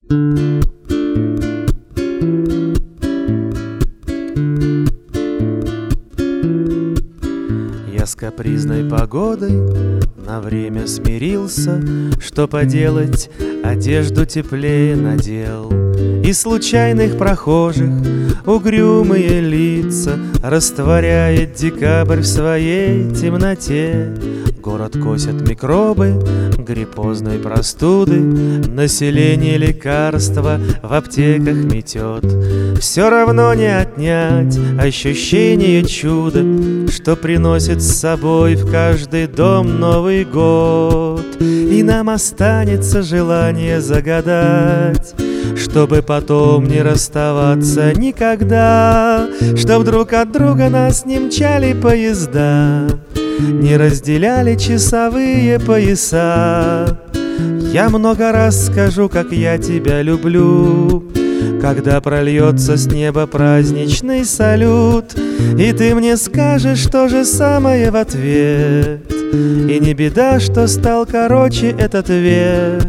Я с капризной погодой на время смирился, что поделать, одежду теплее надел. И случайных прохожих угрюмые лица растворяет декабрь в своей темноте. Город косят микробы гриппозной простуды, население лекарства в аптеках метет. Все равно не отнять ощущение чуда, что приносит с собой в каждый дом Новый год. И нам останется желание загадать, чтобы потом не расставаться никогда, чтоб друг от друга нас не мчали поезда, не разделяли часовые пояса. Я много раз скажу, как я тебя люблю, когда прольется с неба праздничный салют, и ты мне скажешь то же самое в ответ. И не беда, что стал короче этот век,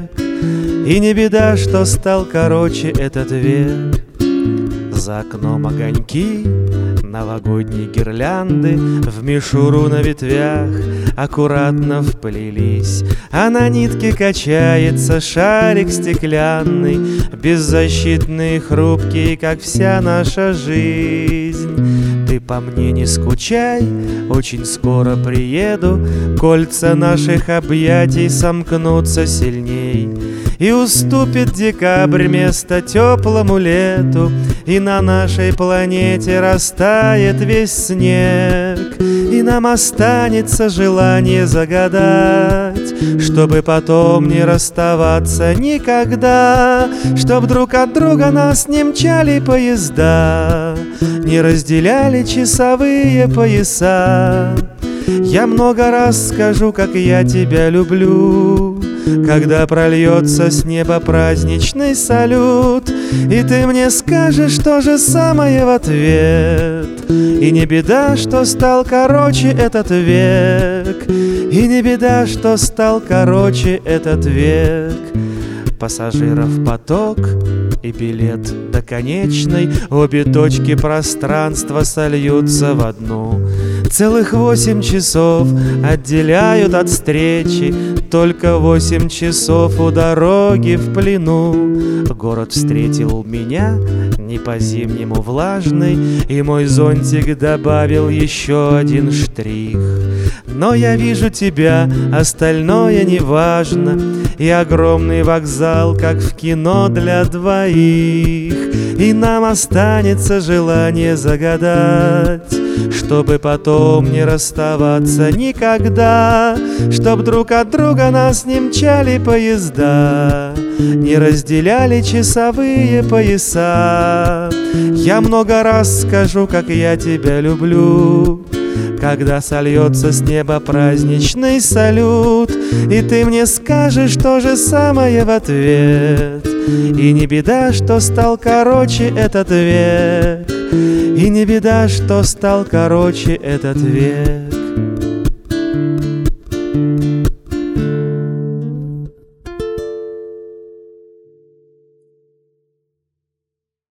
и не беда, что стал короче этот век. За окном огоньки новогодней гирлянды в мишуру на ветвях аккуратно вплелись, а на нитке качается шарик стеклянный, беззащитный и хрупкий, как вся наша жизнь. Ты по мне не скучай, очень скоро приеду, кольца наших объятий сомкнутся сильней, и уступит декабрь место теплому лету, и на нашей планете растает весь снег. И нам останется желание загадать, чтобы потом не расставаться никогда, чтоб друг от друга нас не мчали поезда, не разделяли часовые пояса. Я много раз скажу, как я тебя люблю, когда прольется с неба праздничный салют, и ты мне скажешь то же самое в ответ. И не беда, что стал короче этот век, и не беда, что стал короче этот век. Пассажиров поток и билет до конечной, обе точки пространства сольются в одну. Целых 8 часов отделяют от встречи, только 8 часов у дороги в плену. Город встретил меня не по-зимнему влажный, и мой зонтик добавил еще один штрих. Но я вижу тебя, остальное не важно, и огромный вокзал, как в кино для двоих. И нам останется желание загадать, чтобы потом не расставаться никогда, чтоб друг от друга нас не мчали поезда, не разделяли часовые пояса. Я много раз скажу, как я тебя люблю, когда сольется с неба праздничный салют, и ты мне скажешь то же самое в ответ. И не беда, что стал короче этот век, и не беда, что стал короче этот век.